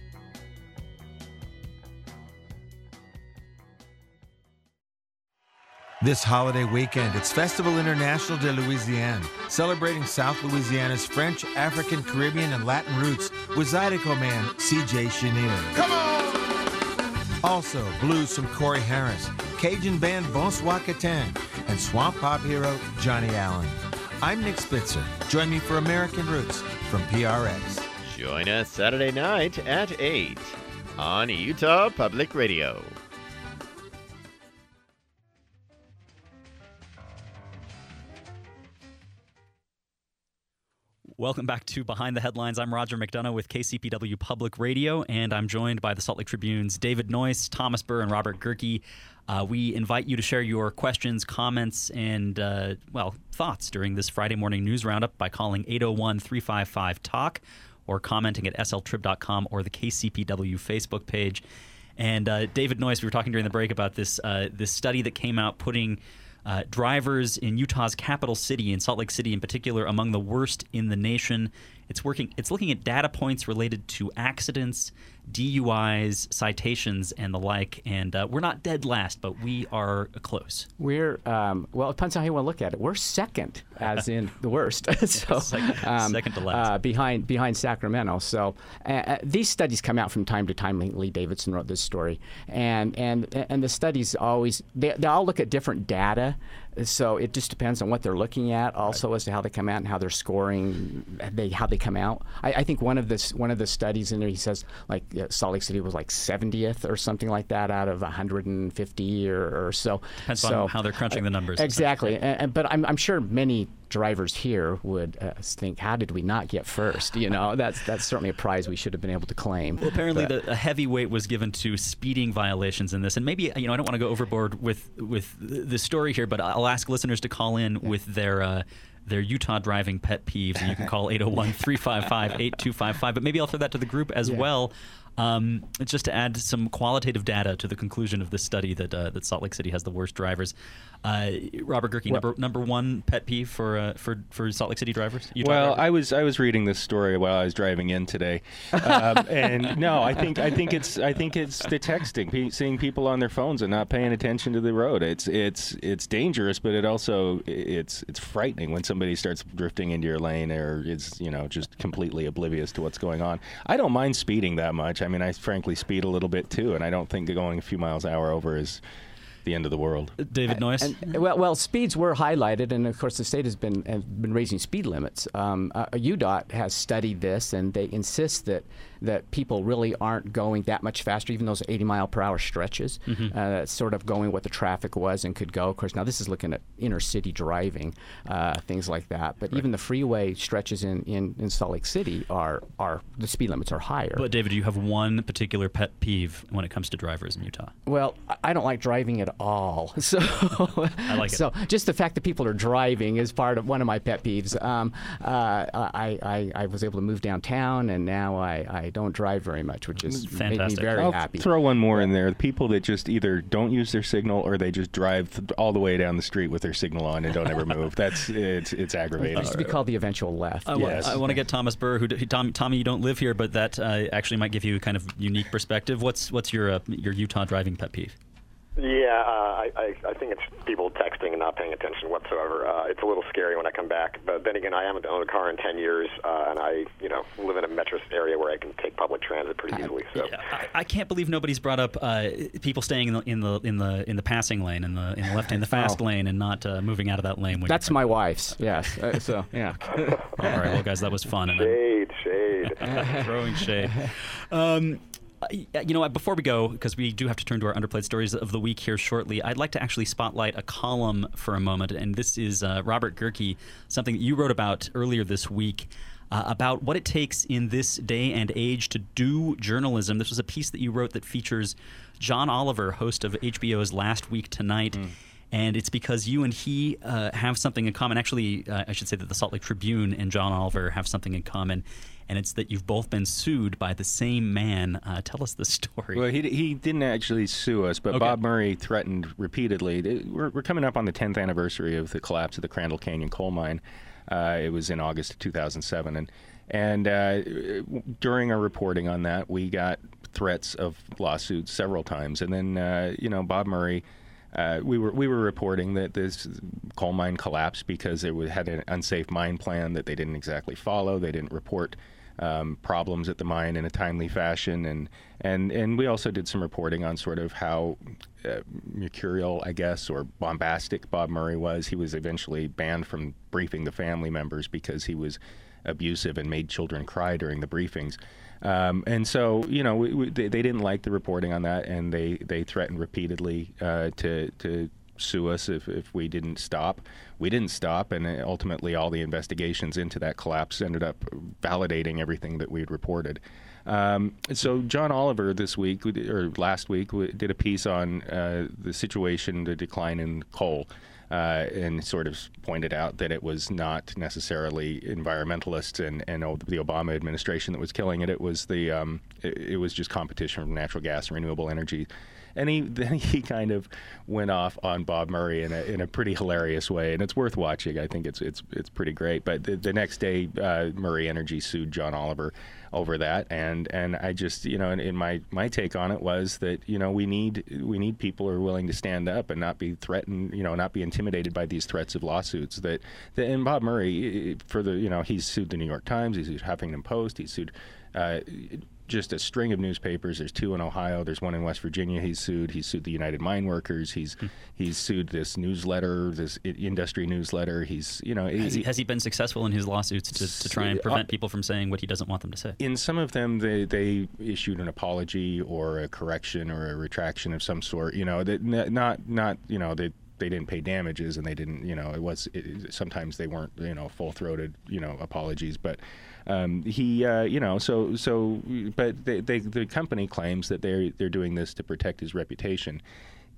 This holiday weekend, it's Festival International de Louisiane, celebrating South Louisiana's French, African, Caribbean, and Latin roots with Zydeco man C J Chenier. Come on! Also, blues from Corey Harris, Cajun band Bonsoir Catin, and swamp pop hero Johnny Allen. I'm Nick Spitzer. Join me for American Roots from P R X. Join us Saturday night at eight on Utah Public Radio. Welcome back to Behind the Headlines. I'm Roger McDonough with K C P W Public Radio, and I'm joined by the Salt Lake Tribune's David Noyce, Thomas Burr, and Robert Gerke. Uh, we invite you to share your questions, comments, and, uh, well, thoughts during this Friday morning news roundup by calling eight oh one, three five five, talk or commenting at S L trib dot com or the K C P W Facebook page. And uh, David Noyce, we were talking during the break about this uh, this study that came out putting Uh, drivers in Utah's capital city, in Salt Lake City in particular, among the worst in the nation. It's working. It's looking at data points related to accidents, D U Is, citations, and the like. And uh, we're not dead last, but we are close. We're um, well, it depends on how you want to look at it. We're second, as in the worst. so second, um, second to last, uh, behind behind Sacramento. So uh, these studies come out from time to time. Lee Davidson wrote this story, and and and the studies always they, they all look at different data. So it just depends on what they're looking at, also right. as to how they come out and how they're scoring, they how they come out. I, I think one of this one of the studies in there, he says like uh, Salt Lake City was like seventieth or something like that out of one hundred fifty or, or so. Depends so, on how they're crunching uh, the numbers. Exactly, and, and, but I'm I'm sure many drivers here would uh, think, how did we not get first? You know, that's that's certainly a prize we should have been able to claim. Well, apparently but, the, a heavy weight was given to speeding violations in this, and maybe you know I don't want to go overboard with with the story here, but I'll ask listeners to call in yeah. with their uh, their Utah driving pet peeves, and you can call eight oh one, three five five, eight two five five. But maybe I'll throw that to the group as yeah. well. Um, just to add some qualitative data to the conclusion of this study that uh, that Salt Lake City has the worst drivers. Uh, Robert Gehrke, Well- number number one pet peeve for uh, for for Salt Lake City drivers. Utah Well, drivers? I was I was reading this story while I was driving in today, um, and no, I think I think it's I think it's the texting, pe- seeing people on their phones and not paying attention to the road. It's it's it's dangerous, but it also it's it's frightening when somebody starts drifting into your lane or is you know just completely oblivious to what's going on. I don't mind speeding that much. I mean, I frankly speed a little bit too, and I don't think going a few miles an hour over is the end of the world. David Noyes? And, well, well, speeds were highlighted, and of course the state has been has been raising speed limits. Um, uh, U D O T has studied this, and they insist that that people really aren't going that much faster, even those eighty mile per hour stretches. Mm-hmm. Uh, that's sort of going what the traffic was and could go. Of course, now this is looking at inner city driving, uh, things like that. But even the freeway stretches in, in, in Salt Lake City are are the speed limits are higher. But David, do you have one particular pet peeve when it comes to drivers in Utah? Well, I- I don't like driving at all. So, I like it. So just the fact that people are driving is part of one of my pet peeves. Um, uh, I, I I was able to move downtown, and now I, I don't drive very much, which is made me Fantastic. very I'll happy. throw one more in there. The people that just either don't use their signal or they just drive th- all the way down the street with their signal on and don't ever move. That's it's it's It aggravating. used to be called the eventual left. I, wa- Yes. I want to get Thomas Burr, who, d- Tom, Tommy, you don't live here, but that uh, actually might give you a kind of unique perspective. What's what's your uh, your Utah driving pet peeve? Yeah, uh, I, I, I think it's people texting and not paying attention whatsoever. Uh, it's a little scary when I come back. But then again, I haven't owned a car in ten years, uh, and I, you know, live in a metro area where I can take public transit pretty easily. So I, I can't believe nobody's brought up uh, people staying in the in the in the in the passing lane, in the in the left in the fast Oh. lane, and not uh, moving out of that lane. When That's my wife's. Yes. Uh, so yeah. All right, well, guys, that was fun. And shade, shade. I'm throwing shade. Um, you know, before we go, because we do have to turn to our underplayed stories of the week here shortly, I'd like to actually spotlight a column for a moment, and this is uh, Robert Gehrke, something that you wrote about earlier this week. Uh, about what it takes in this day and age to do journalism. This was a piece that you wrote that features John Oliver, host of H B O's Last Week Tonight. Mm. And it's because you and he uh, have something in common. Actually, uh, I should say that the Salt Lake Tribune and John Oliver have something in common. And it's that you've both been sued by the same man. Uh, tell us the story. Well, he he didn't actually sue us, but Okay. Bob Murray threatened repeatedly. We're, we're coming up on the tenth anniversary of the collapse of the Crandall Canyon coal mine. Uh, it was in August of two thousand seven, and and uh, during our reporting on that, we got threats of lawsuits several times. And then uh, you know, Bob Murray. Uh, we were we were reporting that this coal mine collapsed because it was, had an unsafe mine plan that they didn't exactly follow. They didn't report um, problems at the mine in a timely fashion, and and and we also did some reporting on sort of how uh, mercurial, I guess, or bombastic Bob Murray was. He was eventually banned from briefing the family members because he was abusive and made children cry during the briefings. Um, and so, you know, we, we, they, they didn't like the reporting on that, and they, they threatened repeatedly uh, to to sue us if, if we didn't stop. We didn't stop, and ultimately all the investigations into that collapse ended up validating everything that we had reported. Um, so John Oliver this week, or last week, did a piece on uh, the situation, the decline in coal. Uh, and sort of pointed out that it was not necessarily environmentalists and, and the Obama administration that was killing it. It was the um, it, it was just competition from natural gas and renewable energy. And he then he kind of went off on Bob Murray in a in a pretty hilarious way, and it's worth watching. I think it's it's it's pretty great. But the, the next day, uh, Murray Energy sued John Oliver over that, and and I just you know, in, in my my take on it was that you know we need we need people who are willing to stand up and not be threatened, you know, not be intimidated by these threats of lawsuits. That, that and Bob Murray, for the you know, he's sued the New York Times, he's sued Huffington Post, he's sued. Uh, just a string of newspapers. There's two in Ohio. There's one in West Virginia. He's sued. He's sued the United Mine Workers. He's hmm. he's sued this newsletter, this industry newsletter. He's you know has he, he, has he been successful in his lawsuits to, to try and prevent people from saying what he doesn't want them to say? In some of them, they they issued an apology or a correction or a retraction of some sort. You know, that not not you know they. They didn't pay damages, and they didn't, you know, it was it, sometimes they weren't, you know, full-throated, you know, apologies. But um, he, uh, you know, so so, but they, they, the company claims that they're they're doing this to protect his reputation.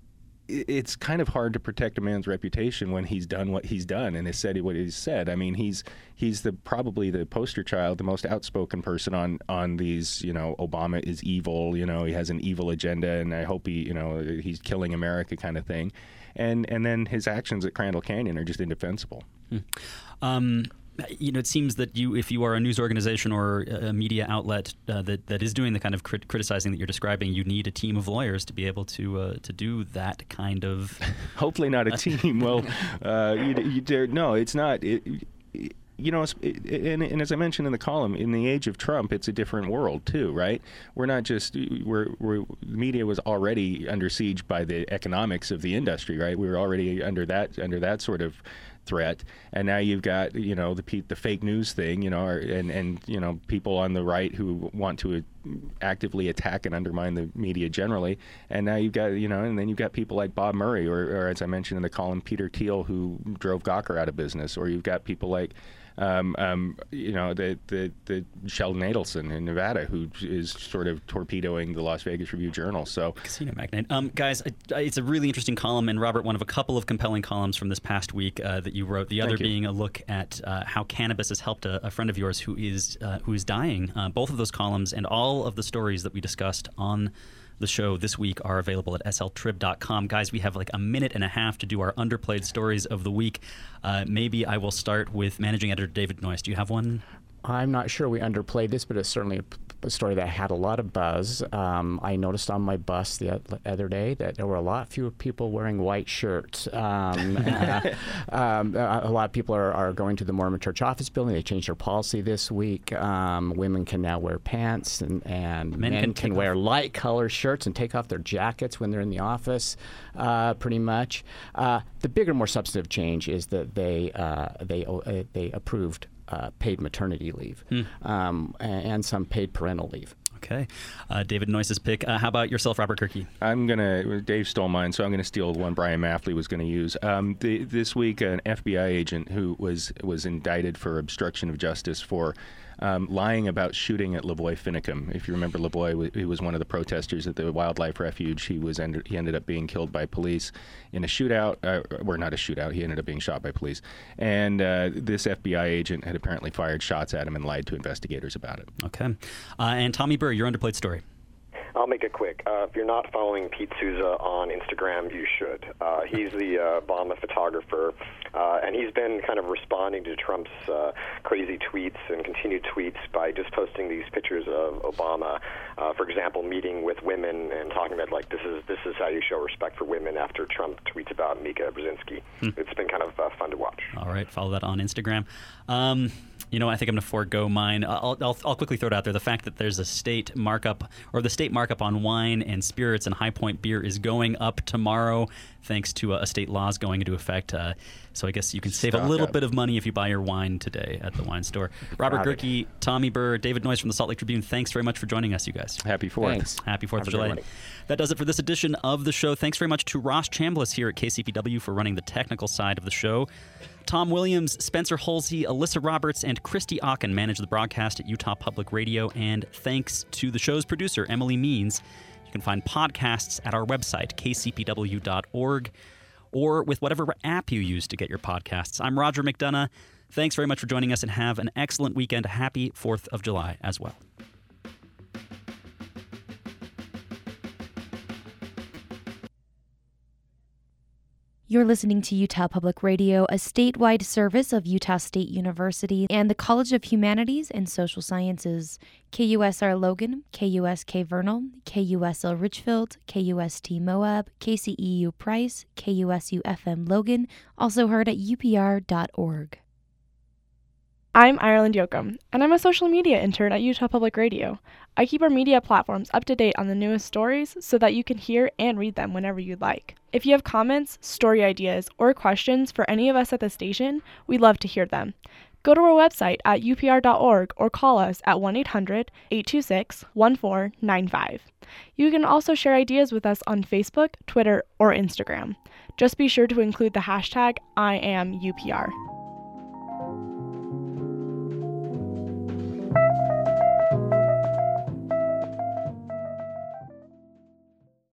it's kind of hard to protect a man's reputation when he's done what he's done and has said what he's said. I mean, he's he's the probably the poster child, the most outspoken person on on these. You know, Obama is evil. You know, he has an evil agenda, and I hope he, you know, he's killing America, kind of thing. And and then his actions at Crandall Canyon are just indefensible. Hmm. Um, You know, it seems that you, if you are a news organization or a media outlet uh, that that is doing the kind of crit- criticizing that you're describing, you need a team of lawyers to be able to uh, to do that kind of. Hopefully, not a team. Well, uh, you, you dare no, it's not. It, it, you know, it, and, and as I mentioned in the column, in the age of Trump, it's a different world too, right? We're not just we're, we're the media was already under siege by the economics of the industry, right? We were already under that under that sort of threat, and now you've got, you know, the the fake news thing, you know, or, and and you know, people on the right who want to actively attack and undermine the media generally, and now you've got, you know, and then you've got people like Bob Murray, or, or as I mentioned in the column, Peter Thiel, who drove Gawker out of business, or you've got people like Um, um, you know, the, the, the Sheldon Adelson in Nevada, who is sort of torpedoing the Las Vegas Review-Journal. So, casino magnate. Um, guys, I, it's a really interesting column, and Robert, one of a couple of compelling columns from this past week uh, that you wrote. The other Thank you. being a look at uh, how cannabis has helped a, a friend of yours who is uh, who is dying. Uh, both of those columns and all of the stories that we discussed on the show this week are available at S L trib dot com. Guys, we have like a minute and a half to do our underplayed stories of the week. Uh, maybe I will start with managing editor David Noyce. Do you have one? I'm not sure we underplayed this, but it's certainly a, a story that had a lot of buzz. Um, I noticed on my bus the other day that there were a lot fewer people wearing white shirts. Um, uh, um, a lot of people are, are going to the Mormon Church office building. They changed their policy this week. Um, women can now wear pants, and, and men, men can, can wear light color shirts and take off their jackets when they're in the office, uh, pretty much. Uh, the bigger, more substantive change is that they uh, they uh, they approved Uh, paid maternity leave hmm. um, and, and some paid parental leave. Okay. Uh, David Noyce's pick. Uh, how about yourself, Robert Kirky? I'm going to, Dave stole mine, so I'm going to steal the one Brian Maffley was going to use. Um, the, this week, an F B I agent who was, was indicted for obstruction of justice for Um, lying about shooting at Lavoy Finicum. If you remember, Lavoy, he was one of the protesters at the wildlife refuge. He was ended, he ended up being killed by police in a shootout, uh, or not a shootout. He ended up being shot by police. And uh, this F B I agent had apparently fired shots at him and lied to investigators about it. Okay. Uh, and Tommy Burr, your underplayed story. I'll make it quick. Uh, if you're not following Pete Souza on Instagram, you should. Uh, he's the uh, Obama photographer, uh, and he's been kind of responding to Trump's uh, crazy tweets and continued tweets by just posting these pictures of Obama, uh, for example, meeting with women and talking about, like, this is this is how you show respect for women after Trump tweets about Mika Brzezinski. Hmm. It's been kind of uh, fun to watch. All right, follow that on Instagram. Um, you know, I think I'm going to forego mine. I'll, I'll, I'll quickly throw it out there. The fact that there's a state markup, or the state markup on wine and spirits and High Point beer is going up tomorrow, thanks to a, a state laws going into effect. Uh, so I guess you can save Stock a little up. bit of money if you buy your wine today at the wine store. Robert Gerke, Tommy Burr, David Noyce from the Salt Lake Tribune, thanks very much for joining us, you guys. Happy Fourth. Thanks. Happy Fourth Have of July. morning. That does it for this edition of the show. Thanks very much to Ross Chambliss here at K C P W for running the technical side of the show. Tom Williams, Spencer Holsey, Alyssa Roberts, and Christy Aachen manage the broadcast at Utah Public Radio. And thanks to the show's producer, Emily Means. You can find podcasts at our website, k c p w dot org, or with whatever app you use to get your podcasts. I'm Roger McDonough. Thanks very much for joining us, and have an excellent weekend. Happy Fourth of July as well. You're listening to Utah Public Radio, a statewide service of Utah State University and the College of Humanities and Social Sciences. K U S R Logan, K U S K Vernal, K U S L Richfield, K U S T Moab, K C E U Price, K U S U F M Logan, also heard at U P R dot org. I'm Ireland Yoakum, and I'm a social media intern at Utah Public Radio. I keep our media platforms up to date on the newest stories so that you can hear and read them whenever you'd like. If you have comments, story ideas, or questions for any of us at the station, we'd love to hear them. Go to our website at U P R dot org or call us at one eight hundred, eight two six, one four nine five. You can also share ideas with us on Facebook, Twitter, or Instagram. Just be sure to include the hashtag I am U P R.